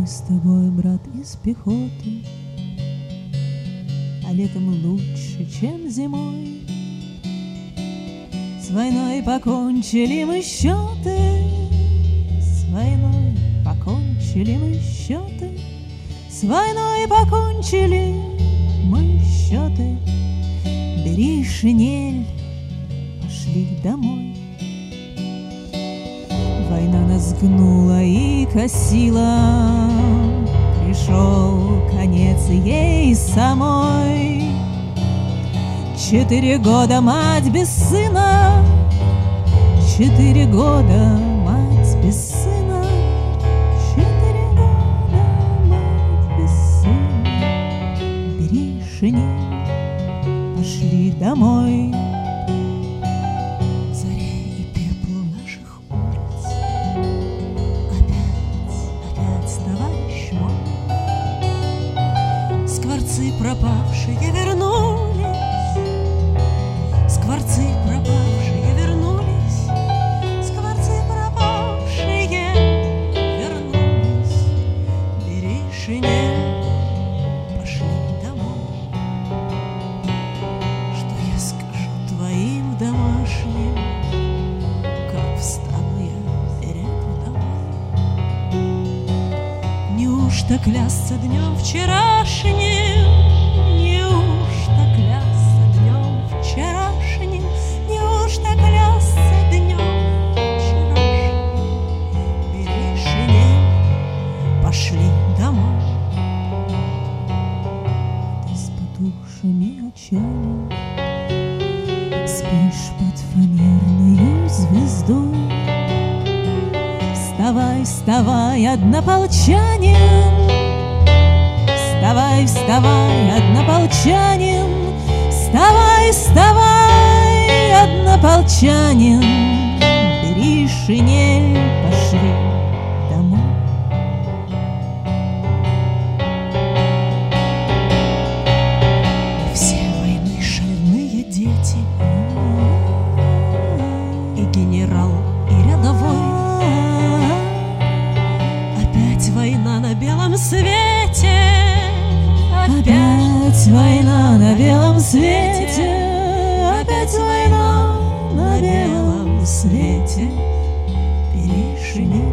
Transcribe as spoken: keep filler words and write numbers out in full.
с тобой, брат, из пехоты, а летом лучше, чем зимой. С войной покончили мы счеты, с войной покончили мы счеты, с войной покончили мы счеты. Бери шинель, пошли домой. Война нас гнула и косила, пришел конец ей самой. Четыре года мать без сына, четыре года мать без сына, четыре года мать без сына. Бери шинель, пошли домой. Скворцы пропавшие вернулись, скворцы пропавшие вернулись, скворцы пропавшие вернулись. Бери шинель, пошли домой. Что я скажу твоим домашним, как встану я рядом домой? Неужто клясться днем вчерашним? Неужто клясться днем вчерашним? Неужто клясться днем вчерашним? Бери шинель, пошли домой. Ты с потухшими очами спишь под фанерною звездой. Вставай, вставай, однополчанин, вставай, вставай, однополчанин, вставай, вставай, однополчанин. Бери шинель, пошли домой. Мы все войны шальные дети, и генерал, и рядовой. Опять война на белом свете, опять война на белом свете, опять война на белом свете. Бери шинель,